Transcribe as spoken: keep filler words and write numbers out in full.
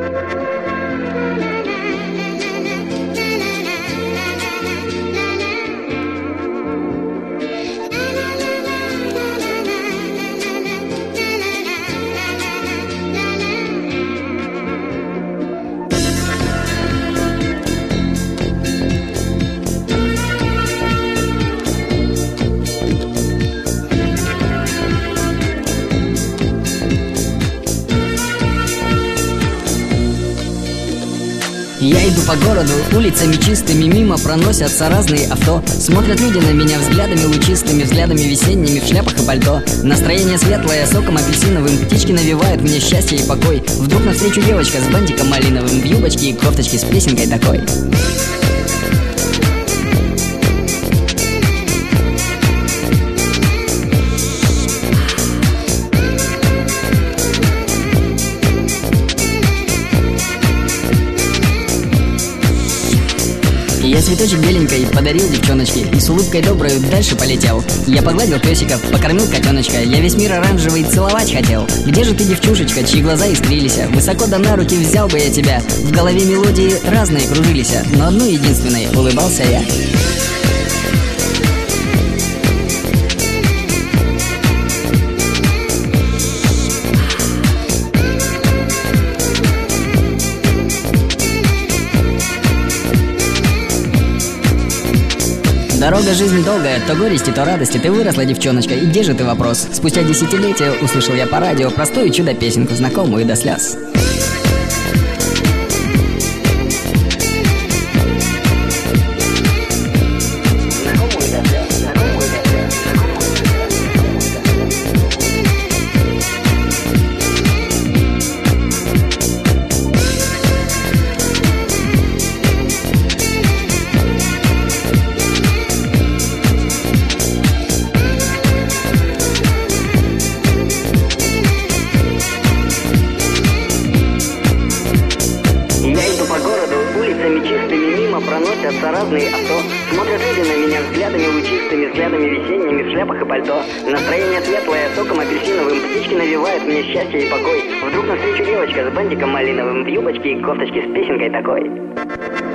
Я иду по городу, улицами чистыми, мимо проносятся разные авто. Смотрят люди на меня взглядами лучистыми, взглядами весенними, в шляпах и пальто. Настроение светлое, соком апельсиновым, птички навевают мне счастье и покой. Вдруг навстречу девочка с бантиком малиновым, в юбочке и кофточке с песенкой такой. Я цветочек беленькой подарил девчоночке и с улыбкой доброю дальше полетел. Я погладил песиков, покормил котеночка, я весь мир оранжевый целовать хотел. Где же ты, девчушечка, чьи глаза искрились? Высоко да на руки взял бы я тебя. В голове мелодии разные кружились, но одной единственной улыбался я. Дорога жизни долгая, то горести, то радости. Ты выросла, девчоночка, и где же ты, вопрос? Спустя десятилетия услышал я по радио простую чудо-песенку, знакомую до слез. Чистыми мимо проносятся разные авто. Смотрят люди на меня взглядами лучистыми, взглядами весенними, в шляпах и пальто. Настроение светлое, соком апельсиновым, птички навевают мне счастье и покой. Вдруг навстречу девочка с бантиком малиновым, в юбочке и кофточке с песенкой такой.